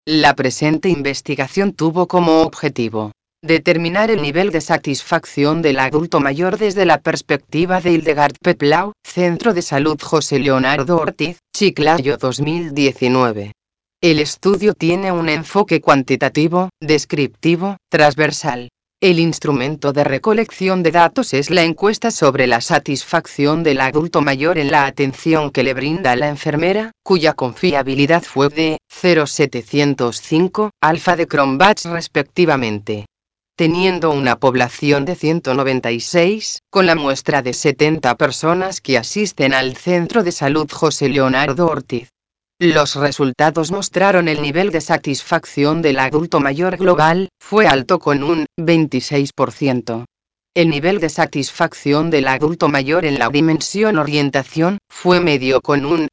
La presente investigación tuvo como objetivo determinar el nivel de satisfacción del adulto mayor desde la perspectiva de Hildegard Peplau, Centro de Salud José Leonardo Ortiz, Chiclayo 2019. El estudio tiene un enfoque cuantitativo, descriptivo, transversal. El instrumento de recolección de datos es la encuesta sobre la satisfacción del adulto mayor en la atención que le brinda la enfermera, cuya confiabilidad fue de 0,705 alfa de Cronbach respectivamente. Teniendo una población de 196, con la muestra de 70 personas que asisten al Centro de Salud José Leonardo Ortiz. Los resultados mostraron el nivel de satisfacción del adulto mayor global, fue alto con un 26%. El nivel de satisfacción del adulto mayor en la dimensión orientación, fue medio con un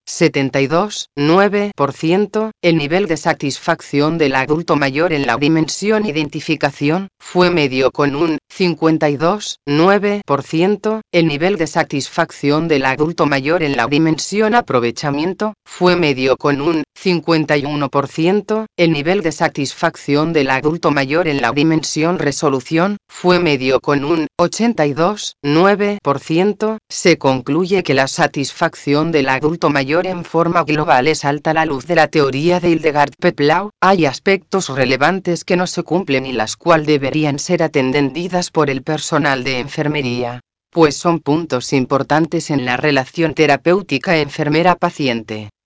72,9%. El nivel de satisfacción del adulto mayor en la dimensión identificación, fue medio con un 52,9%. El nivel de satisfacción del adulto mayor en la dimensión aprovechamiento, fue medio con un 51%. El nivel de satisfacción del adulto mayor en la dimensión resolución, fue medio con un 82,9%. Se concluye que la satisfacción del adulto mayor en forma global es alta a la luz de la teoría de Hildegard Peplau. Hay aspectos relevantes que no se cumplen y las cuales deberían ser atendidas por el personal de enfermería, pues son puntos importantes en la relación terapéutica enfermera-paciente.